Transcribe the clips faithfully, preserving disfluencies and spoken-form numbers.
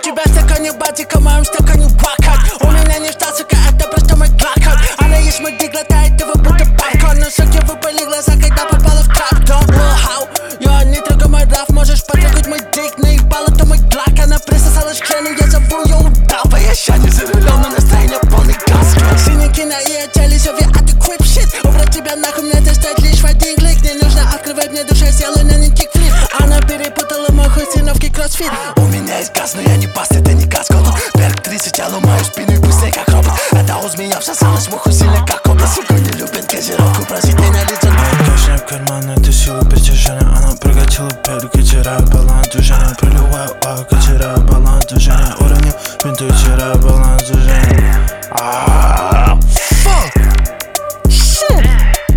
тебя в стакане бадика, в моем стакане вакат. У меня не штат, сука, это просто мой глакат. Она есть мой дик, глотает его будто паркон. Но суки выпали глаза, когда попала в трап. Хау, я не трогай мой раф, можешь потрогать мой дик. Наебала, то мой глак, она присосалась к члену, я зову ее удава. Я ща не за рулем, но настроение полный газ. Синяки на ее теле, все ви это крип shit. Убрать тебя нахуй, мне достать лишь в один клик. Не нужно открывать мне душу, я села на не кикфлип. Она перепутала мой хуй с тренировки кроссфит. У меня есть газ, но я не паст, это не газ, голубь. Перк тридцать, я ломаю спину и быстрее как робот. Это у змея всосалась, мой хуй сильно как образ. Сука не любит газировку, просит меня лицо. Кашня в карман, это сила притяжения. Она прокатила перки, теряя баланс движения. Проливаю око, теряя баланс движения. Уронил винту, теряя баланс движения. Aaaaaa Fuck Shit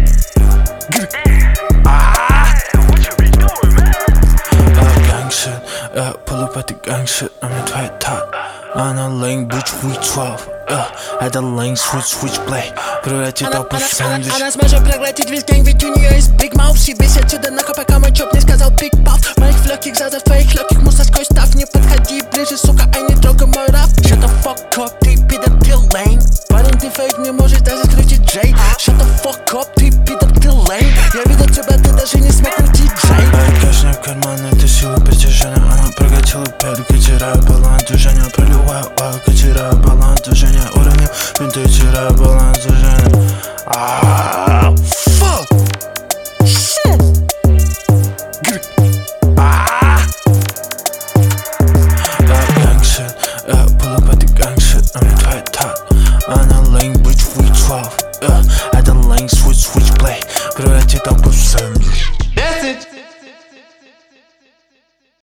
Gang shit, yeah, pull up at the gang shit, I'm in твоей top. Она lane, bitch, we twelve, yeah. Это lane, switch, switch, play. Превратит толпу в сэндвич. Она сможет проглотить весь гэнг, ведь у нее есть big mouth. Съебись отсюда нахуй, пока мой чоп не сказал big puff. Моих легких задов, твоих легких мусорской став. Не подходи ближе, сука, ай, не трогай мой раф. Shut the fuck up, ты пидор, ты lame. Парень, ты фейк, не можешь даже скрутить Джей. Shut the fuck up, ты пидор, ты lame. Я видел тебя, ты даже не смог крутить Джей. Кашня в карман, это сила притяжения. Она прокатила перки, теряя баланс движения. Проливаю око, теряя баланс движения. Уронил винту, теряя баланс движения. Aaaaaa Fuck Shit Aaaaaa Gang shit, yeah, pull up at the gang shit, I'm in твоей top. Она lane, bitch, we twelve, yeah. Это lane, switch, switch, play. Превратит толпу в сэндвич.